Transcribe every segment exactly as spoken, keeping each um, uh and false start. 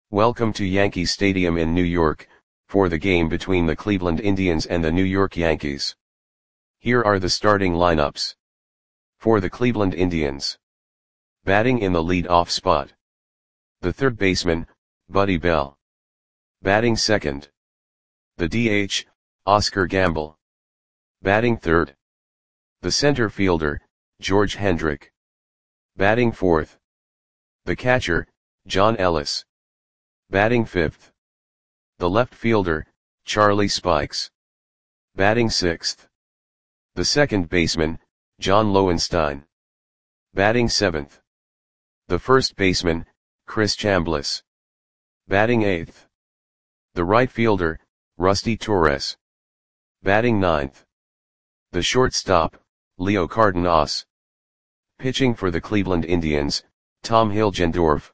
Welcome to Yankee Stadium in New York, for the game between the Cleveland Indians and the New York Yankees. Here are the starting lineups. For the Cleveland Indians. Batting in the lead-off spot. The third baseman, Buddy Bell. Batting second. The D H, Oscar Gamble. Batting third. The center fielder, George Hendrick. Batting fourth. The catcher, John Ellis. Batting fifth. The left fielder, Charlie Spikes. Batting sixth. The second baseman, John Lowenstein. Batting seventh. The first baseman, Chris Chambliss. Batting eighth. The right fielder, Rusty Torres. Batting ninth. The shortstop, Leo Cardenas. Pitching for the Cleveland Indians, Tom Hilgendorf.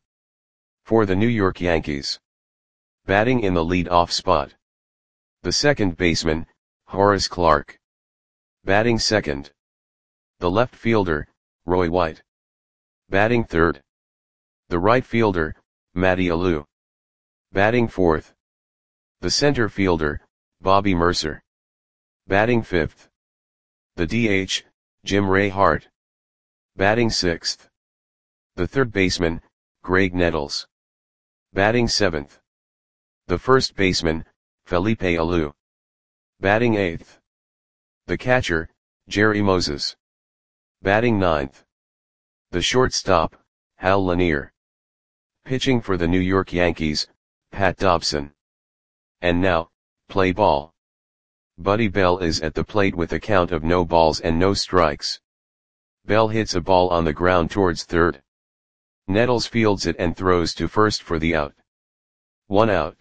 For the New York Yankees. Batting in the lead-off spot. The second baseman, Horace Clarke. Batting second. The left fielder, Roy White. Batting third. The right fielder, Matty Alou. Batting fourth. The center fielder, Bobby Murcer. Batting fifth. The D H, Jim Ray Hart. Batting sixth. The third baseman, Graig Nettles. Batting seventh. The first baseman, Felipe Alou. Batting eighth. The catcher, Jerry Moses. Batting ninth. The shortstop, Hal Lanier. Pitching for the New York Yankees, Pat Dobson. And now, play ball. Buddy Bell is at the plate with a count of no balls and no strikes. Bell hits a ball on the ground towards third. Nettles fields it and throws to first for the out. One out.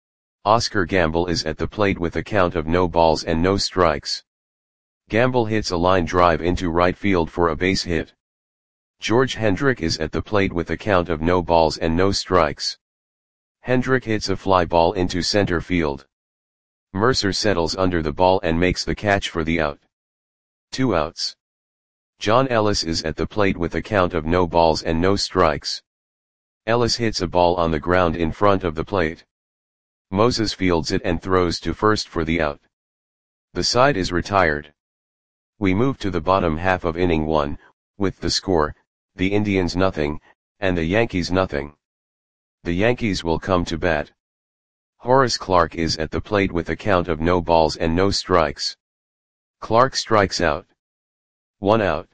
Oscar Gamble is at the plate with a count of no balls and no strikes. Gamble hits a line drive into right field for a base hit. George Hendrick is at the plate with a count of no balls and no strikes. Hendrick hits a fly ball into center field. Murcer settles under the ball and makes the catch for the out. Two outs. John Ellis is at the plate with a count of no balls and no strikes. Ellis hits a ball on the ground in front of the plate. Moses fields it and throws to first for the out. The side is retired. We move to the bottom half of inning one, with the score, the Indians nothing, and the Yankees nothing. The Yankees will come to bat. Horace Clarke is at the plate with a count of no balls and no strikes. Clarke strikes out. One out.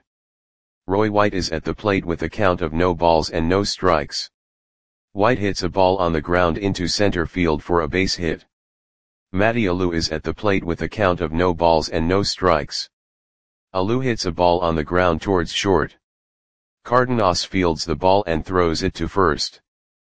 Roy White is at the plate with a count of no balls and no strikes. White hits a ball on the ground into center field for a base hit. Matty Alou is at the plate with a count of no balls and no strikes. Alou hits a ball on the ground towards short. Cardenas fields the ball and throws it to first.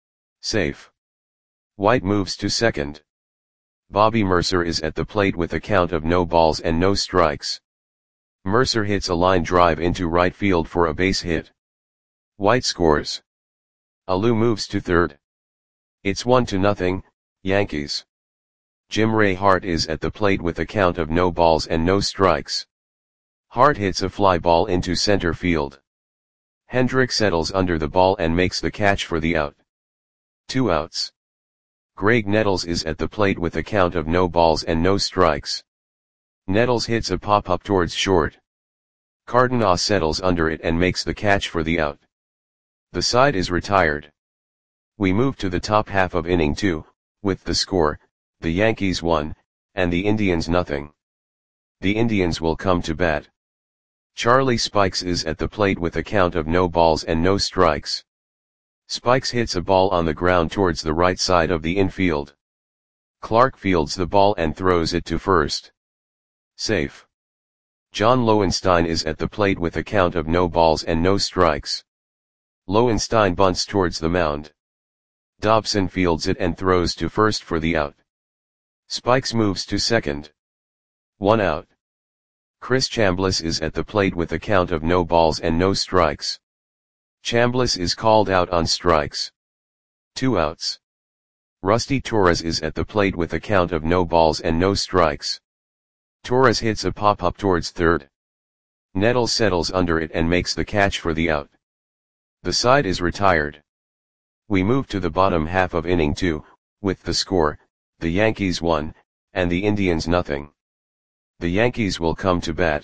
Safe. White moves to second. Bobby Murcer is at the plate with a count of no balls and no strikes. Murcer hits a line drive into right field for a base hit. White scores. Alou moves to third. It's one to nothing, Yankees. Jim Ray Hart is at the plate with a count of no balls and no strikes. Hart hits a fly ball into center field. Hendrick settles under the ball and makes the catch for the out. Two outs. Graig Nettles is at the plate with a count of no balls and no strikes. Nettles hits a pop-up towards short. Cardenas settles under it and makes the catch for the out. The side is retired. We move to the top half of inning two, with the score, the Yankees one, and the Indians nothing. The Indians will come to bat. Charlie Spikes is at the plate with a count of no balls and no strikes. Spikes hits a ball on the ground towards the right side of the infield. Clarke fields the ball and throws it to first. Safe. John Lowenstein is at the plate with a count of no balls and no strikes. Lowenstein bunts towards the mound. Dobson fields it and throws to first for the out. Spikes moves to second. One out. Chris Chambliss is at the plate with a count of no balls and no strikes. Chambliss is called out on strikes. Two outs. Rusty Torres is at the plate with a count of no balls and no strikes. Torres hits a pop-up towards third. Nettles settles under it and makes the catch for the out. The side is retired. We move to the bottom half of inning two, with the score, the Yankees one, and the Indians nothing. The Yankees will come to bat.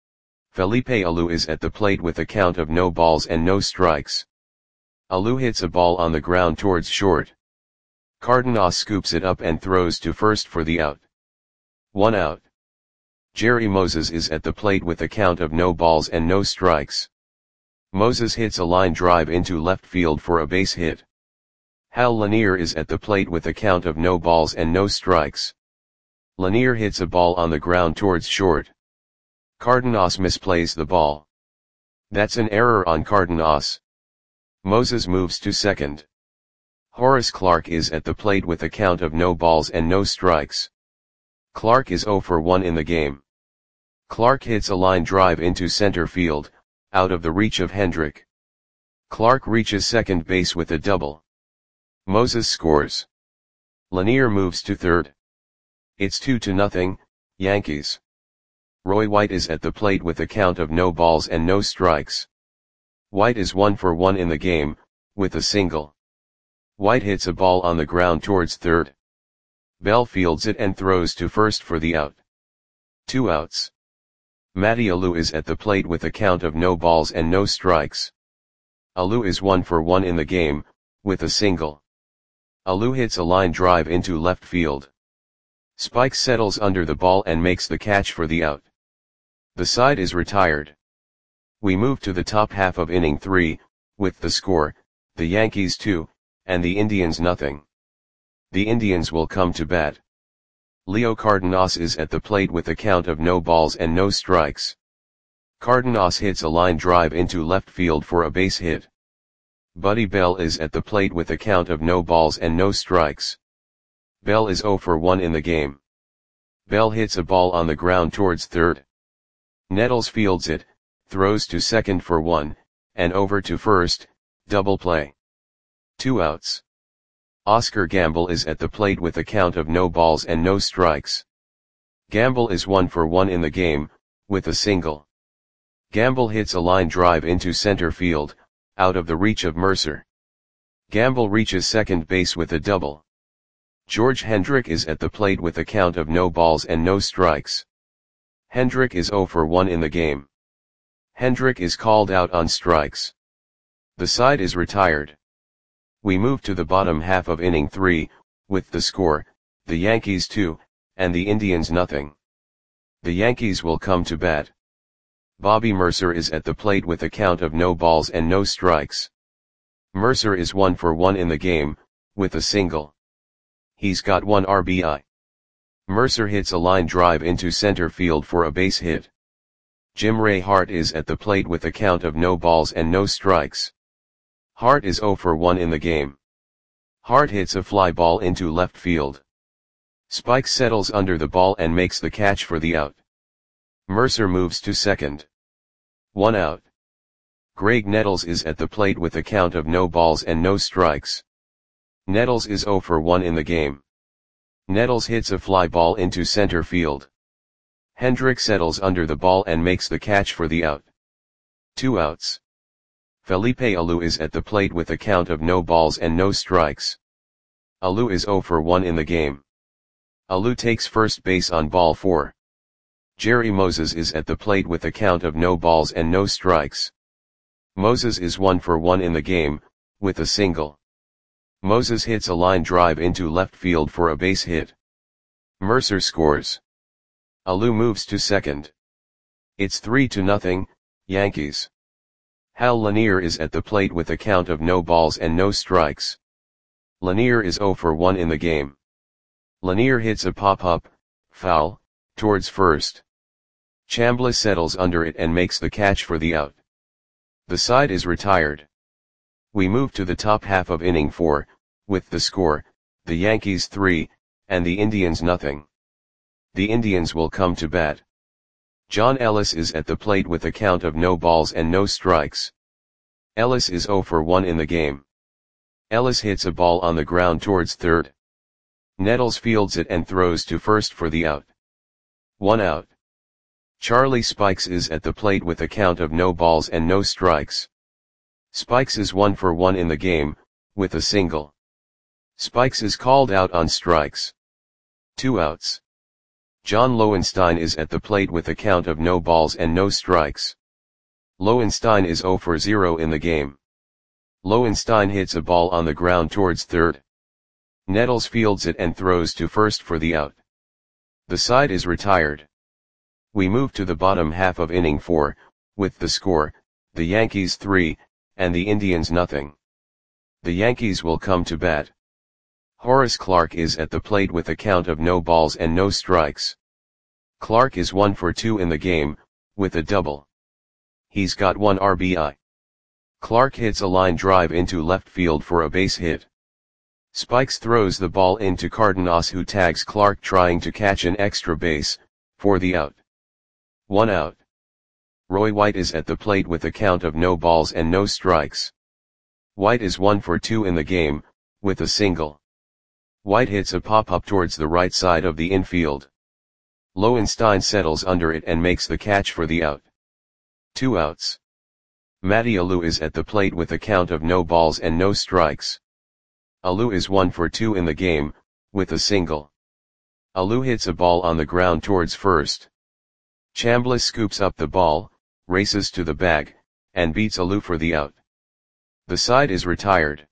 Felipe Alou is at the plate with a count of no balls and no strikes. Alou hits a ball on the ground towards short. Cardenas scoops it up and throws to first for the out. One out. Jerry Moses is at the plate with a count of no balls and no strikes. Moses hits a line drive into left field for a base hit. Hal Lanier is at the plate with a count of no balls and no strikes. Lanier hits a ball on the ground towards short. Cardenas misplays the ball. That's an error on Cardenas. Moses moves to second. Horace Clarke is at the plate with a count of no balls and no strikes. Clarke is oh for one in the game. Clarke hits a line drive into center field, out of the reach of Hendrick. Clarke reaches second base with a double. Moses scores. Lanier moves to third. It's two to nothing, Yankees. Roy White is at the plate with a count of no balls and no strikes. White is one for one in the game, with a single. White hits a ball on the ground towards third. Bell fields it and throws to first for the out. Two outs. Matty Alou is at the plate with a count of no balls and no strikes. Alou is one for one in the game, with a single. Alou hits a line drive into left field. Spike settles under the ball and makes the catch for the out. The side is retired. We move to the top half of inning three, with the score, the Yankees two, and the Indians nothing. The Indians will come to bat. Leo Cardenas is at the plate with a count of no balls and no strikes. Cardenas hits a line drive into left field for a base hit. Buddy Bell is at the plate with a count of no balls and no strikes. Bell is oh for one in the game. Bell hits a ball on the ground towards third. Nettles fields it, throws to second for one, and over to first, double play. Two outs. Oscar Gamble is at the plate with a count of no balls and no strikes. Gamble is one for one in the game, with a single. Gamble hits a line drive into center field, out of the reach of Mercer. Gamble reaches second base with a double. George Hendrick is at the plate with a count of no balls and no strikes. Hendrick is oh for one in the game. Hendrick is called out on strikes. The side is retired. We move to the bottom half of inning three, with the score, the Yankees two, and the Indians nothing. The Yankees will come to bat. Bobby Mercer is at the plate with a count of no balls and no strikes. Mercer is one for one in the game, with a single. He's got one R B I. Mercer hits a line drive into center field for a base hit. Jim Ray Hart is at the plate with a count of no balls and no strikes. Hart is oh for one in the game. Hart hits a fly ball into left field. Spike settles under the ball and makes the catch for the out. Mercer moves to second. One out. Greg Nettles is at the plate with a count of no balls and no strikes. Nettles is oh for one in the game. Nettles hits a fly ball into center field. Hendrick settles under the ball and makes the catch for the out. Two outs. Felipe Alou is at the plate with a count of no balls and no strikes. Alou is oh for one in the game. Alou takes first base on ball four. Jerry Moses is at the plate with a count of no balls and no strikes. Moses is one for one in the game, with a single. Moses hits a line drive into left field for a base hit. Mercer scores. Alou moves to second. It's three to nothing, Yankees. Hal Lanier is at the plate with a count of no balls and no strikes. Lanier is oh for one in the game. Lanier hits a pop-up, foul, towards first. Chambliss settles under it and makes the catch for the out. The side is retired. We move to the top half of inning four, with the score, the Yankees three, and the Indians nothing. The Indians will come to bat. John Ellis is at the plate with a count of no balls and no strikes. Ellis is oh for one in the game. Ellis hits a ball on the ground towards third. Nettles fields it and throws to first for the out. One out. Charlie Spikes is at the plate with a count of no balls and no strikes. Spikes is one for one in the game, with a single. Spikes is called out on strikes. Two outs. John Lowenstein is at the plate with a count of no balls and no strikes. Lowenstein is zero for zero in the game. Lowenstein hits a ball on the ground towards third. Nettles fields it and throws to first for the out. The side is retired. We move to the bottom half of inning four, with the score, the Yankees three, and the Indians nothing. The Yankees will come to bat. Horace Clarke is at the plate with a count of no balls and no strikes. Clarke is one for two in the game, with a double. He's got one R B I. Clarke hits a line drive into left field for a base hit. Spikes throws the ball into Cardenas, who tags Clarke trying to catch an extra base, for the out. One out. Roy White is at the plate with a count of no balls and no strikes. White is one for two in the game, with a single. White hits a pop-up towards the right side of the infield. Lowenstein settles under it and makes the catch for the out. Two outs. Matty Alou is at the plate with a count of no balls and no strikes. Alou is one for two in the game, with a single. Alou hits a ball on the ground towards first. Chambliss scoops up the ball, races to the bag, and beats Alou for the out. The side is retired.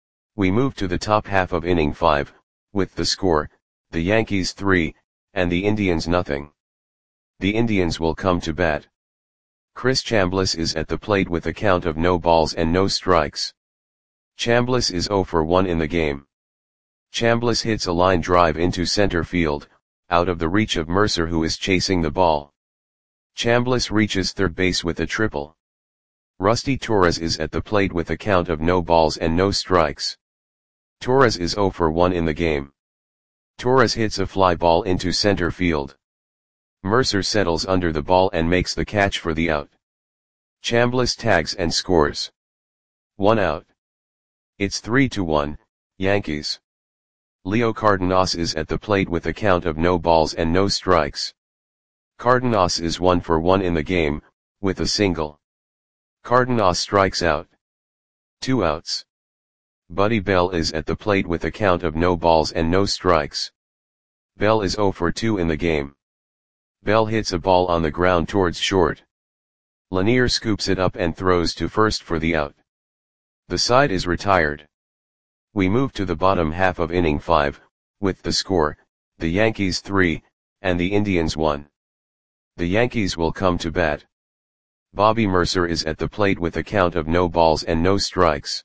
We move to the top half of inning five, with the score, the Yankees three, and the Indians nothing. The Indians will come to bat. Chris Chambliss is at the plate with a count of no balls and no strikes. Chambliss is zero for one in the game. Chambliss hits a line drive into center field, out of the reach of Mercer, who is chasing the ball. Chambliss reaches third base with a triple. Rusty Torres is at the plate with a count of no balls and no strikes. Torres is zero for one in the game. Torres hits a fly ball into center field. Mercer settles under the ball and makes the catch for the out. Chambliss tags and scores. One out. It's three to one, Yankees. Leo Cardenas is at the plate with a count of no balls and no strikes. Cardenas is one for one in the game, with a single. Cardenas strikes out. Two outs. Buddy Bell is at the plate with a count of no balls and no strikes. Bell is zero for two in the game. Bell hits a ball on the ground towards short. Lanier scoops it up and throws to first for the out. The side is retired. We move to the bottom half of inning five, with the score, the Yankees three, and the Indians one. The Yankees will come to bat. Bobby Mercer is at the plate with a count of no balls and no strikes.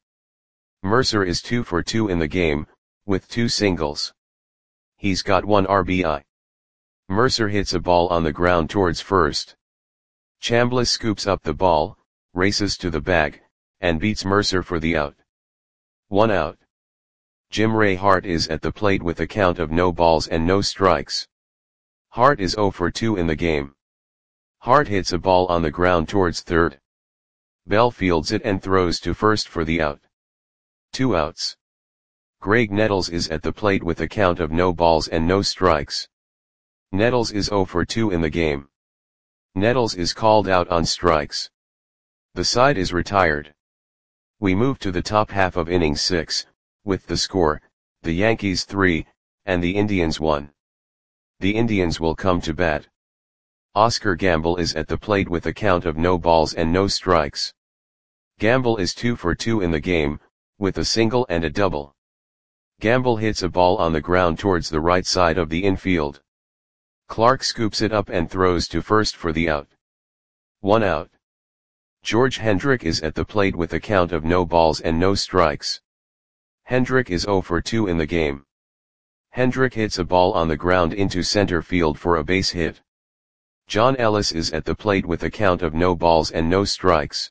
Mercer is two for two in the game, with two singles. He's got one R B I. Mercer hits a ball on the ground towards first. Chambliss scoops up the ball, races to the bag, and beats Mercer for the out. One out. Jim Ray Hart is at the plate with a count of no balls and no strikes. Hart is zero for two in the game. Hart hits a ball on the ground towards third. Bell fields it and throws to first for the out. Two outs. Greg Nettles is at the plate with a count of no balls and no strikes. Nettles is zero for two in the game. Nettles is called out on strikes. The side is retired. We move to the top half of inning six, with the score, the Yankees three, and the Indians one. The Indians will come to bat. Oscar Gamble is at the plate with a count of no balls and no strikes. Gamble is two for two in the game, with a single and a double. Gamble hits a ball on the ground towards the right side of the infield. Clarke scoops it up and throws to first for the out. One out. George Hendrick is at the plate with a count of no balls and no strikes. Hendrick is zero for two in the game. Hendrick hits a ball on the ground into center field for a base hit. John Ellis is at the plate with a count of no balls and no strikes.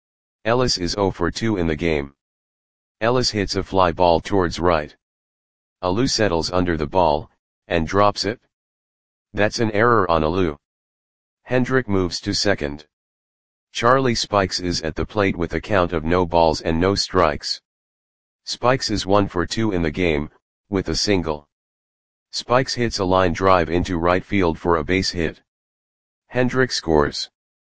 Ellis is zero for two in the game. Ellis hits a fly ball towards right. Alou settles under the ball, and drops it. That's an error on Alou. Hendrick moves to second. Charlie Spikes is at the plate with a count of no balls and no strikes. Spikes is one for two in the game, with a single. Spikes hits a line drive into right field for a base hit. Hendrick scores.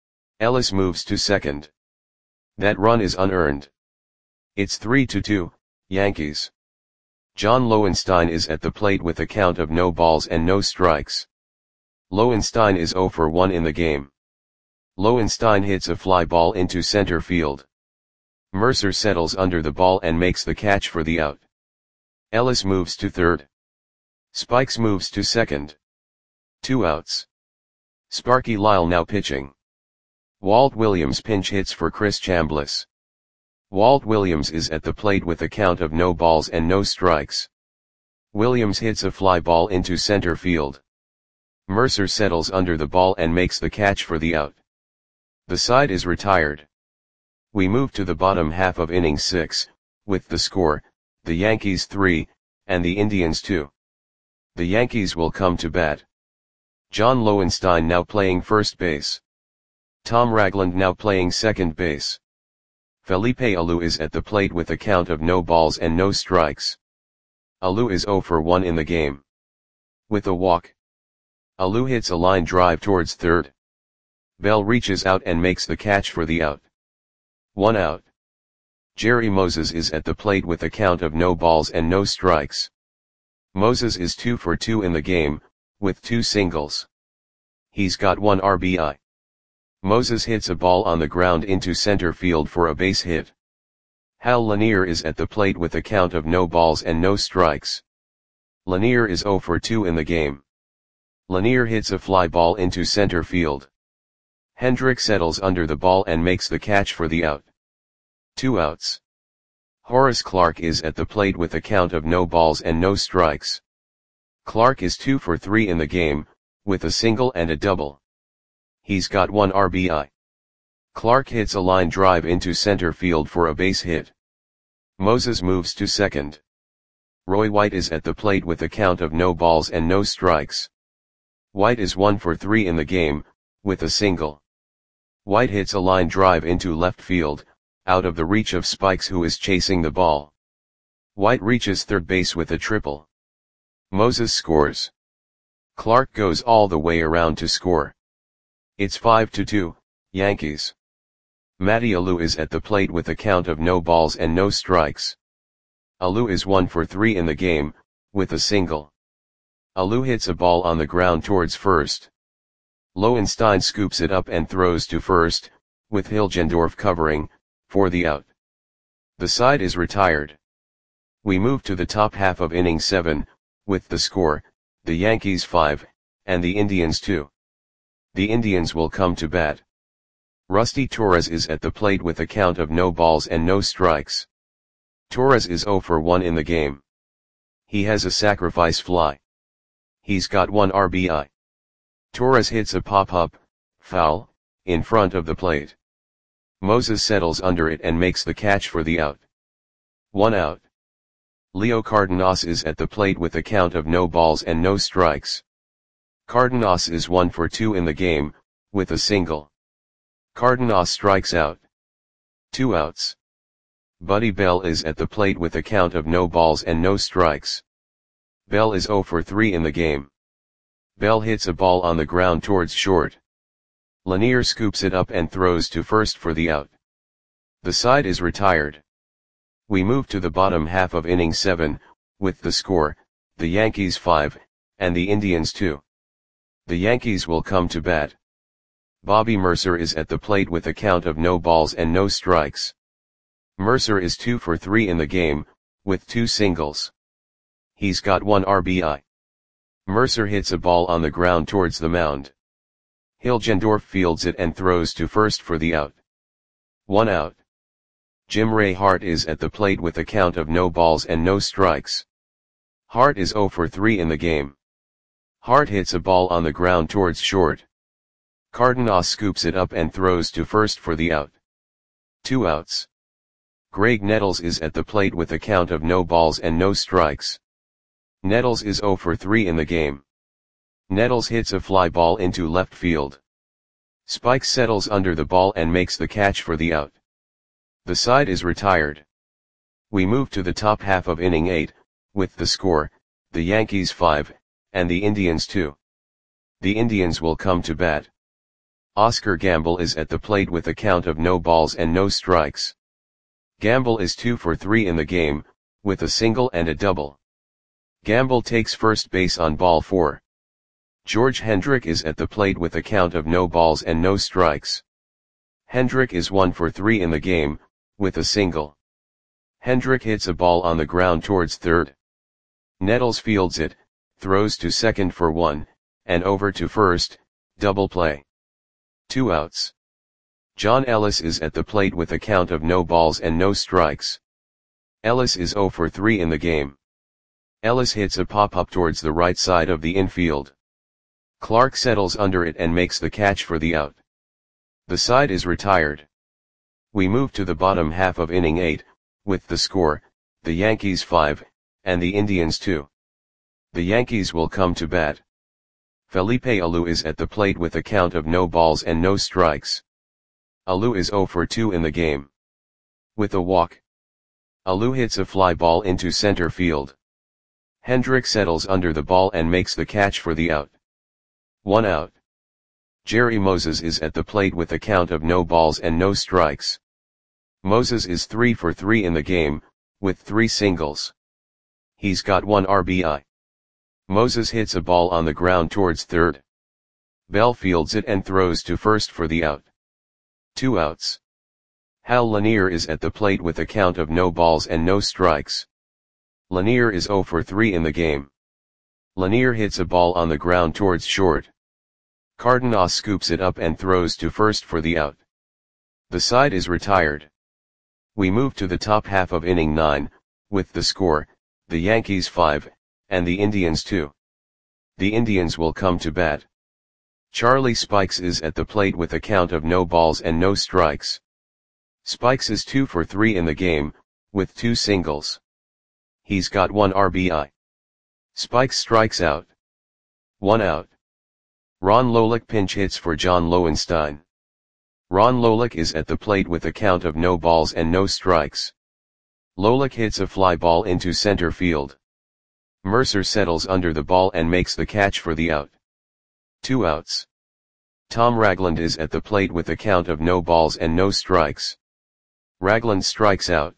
Ellis moves to second. That run is unearned. It's three to two, Yankees. John Lowenstein is at the plate with a count of no balls and no strikes. Lowenstein is zero for one in the game. Lowenstein hits a fly ball into center field. Mercer settles under the ball and makes the catch for the out. Ellis moves to third. Spikes moves to second. Two outs. Sparky Lyle now pitching. Walt Williams pinch hits for Chris Chambliss. Walt Williams is at the plate with a count of no balls and no strikes. Williams hits a fly ball into center field. Mercer settles under the ball and makes the catch for the out. The side is retired. We move to the bottom half of inning six, with the score, the Yankees three, and the Indians two. The Yankees will come to bat. John Lowenstein now playing first base. Tom Ragland now playing second base. Felipe Alou is at the plate with a count of no balls and no strikes. Alou is zero for one in the game. With a walk. Alou hits a line drive towards third. Bell reaches out and makes the catch for the out. One out. Jerry Moses is at the plate with a count of no balls and no strikes. Moses is two for two in the game, with two singles. He's got one R B I. Moses hits a ball on the ground into center field for a base hit. Hal Lanier is at the plate with a count of no balls and no strikes. Lanier is zero for two in the game. Lanier hits a fly ball into center field. Hendrick settles under the ball and makes the catch for the out. Two outs. Horace Clarke is at the plate with a count of no balls and no strikes. Clarke is two for three in the game, with a single and a double. He's got one R B I. Clarke hits a line drive into center field for a base hit. Moses moves to second. Roy White is at the plate with a count of no balls and no strikes. White is one for three in the game, with a single. White hits a line drive into left field, out of the reach of Spikes, who is chasing the ball. White reaches third base with a triple. Moses scores. Clarke goes all the way around to score. It's five to two, Yankees. Matty Alou is at the plate with a count of no balls and no strikes. Alou is one for three in the game, with a single. Alou hits a ball on the ground towards first. Lowenstein scoops it up and throws to first, with Hilgendorf covering, for the out. The side is retired. We move to the top half of inning seven, with the score, the Yankees five, and the Indians two. The Indians will come to bat. Rusty Torres is at the plate with a count of no balls and no strikes. Torres is zero for one in the game. He has a sacrifice fly. He's got one R B I. Torres hits a pop-up, foul, in front of the plate. Moses settles under it and makes the catch for the out. One out. Leo Cardenas is at the plate with a count of no balls and no strikes. Cardenas is one for two in the game, with a single. Cardenas strikes out. Two outs. Buddy Bell is at the plate with a count of no balls and no strikes. Bell is zero for three in the game. Bell hits a ball on the ground towards short. Lanier scoops it up and throws to first for the out. The side is retired. We move to the bottom half of inning seven, with the score, the Yankees five, and the Indians two. The Yankees will come to bat. Bobby Mercer is at the plate with a count of no balls and no strikes. Mercer is two for three in the game, with two singles. He's got one R B I. Mercer hits a ball on the ground towards the mound. Hilgendorf fields it and throws to first for the out. One out. Jim Ray Hart is at the plate with a count of no balls and no strikes. Hart is zero for three in the game. Hart hits a ball on the ground towards short. Cardenas scoops it up and throws to first for the out. Two outs. Greg Nettles is at the plate with a count of no balls and no strikes. Nettles is zero for three in the game. Nettles hits a fly ball into left field. Spikes settles under the ball and makes the catch for the out. The side is retired. We move to the top half of inning eight, with the score, the Yankees five, and the Indians two. The Indians will come to bat. Oscar Gamble is at the plate with a count of no balls and no strikes. Gamble is two for three in the game, with a single and a double. Gamble takes first base on ball four. George Hendrick is at the plate with a count of no balls and no strikes. Hendrick is one for three in the game, with a single. Hendrick hits a ball on the ground towards third. Nettles fields it, throws to second for one, and over to first, double play. Two outs. John Ellis is at the plate with a count of no balls and no strikes. Ellis is zero for three in the game. Ellis hits a pop-up towards the right side of the infield. Clark settles under it and makes the catch for the out. The side is retired. We move to the bottom half of inning eight, with the score, the Yankees five, and the Indians two. The Yankees will come to bat. Felipe Alou is at the plate with a count of no balls and no strikes. Alou is zero for two in the game. With a walk. Alou hits a fly ball into center field. Hendrick settles under the ball and makes the catch for the out. One out. Jerry Moses is at the plate with a count of no balls and no strikes. Moses is three for three in the game, with three singles. He's got one R B I. Moses hits a ball on the ground towards third. Bell fields it and throws to first for the out. Two outs. Hal Lanier is at the plate with a count of no balls and no strikes. Lanier is zero for three in the game. Lanier hits a ball on the ground towards short. Cardenas scoops it up and throws to first for the out. The side is retired. We move to the top half of inning nine, with the score, the Yankees five, and the Indians two. The Indians will come to bat. Charlie Spikes is at the plate with a count of no balls and no strikes. Spikes is two for three in the game, with two singles. He's got one R B I. Spikes strikes out. One out. Ron Lolick pinch hits for John Lowenstein. Ron Lolick is at the plate with a count of no balls and no strikes. Lolick hits a fly ball into center field. Mercer settles under the ball and makes the catch for the out. Two outs. Tom Ragland is at the plate with a count of no balls and no strikes. Ragland strikes out.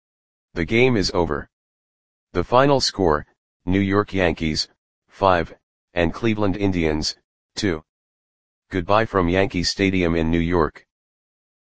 The game is over. The final score, New York Yankees, five, and Cleveland Indians, two. Goodbye from Yankee Stadium in New York.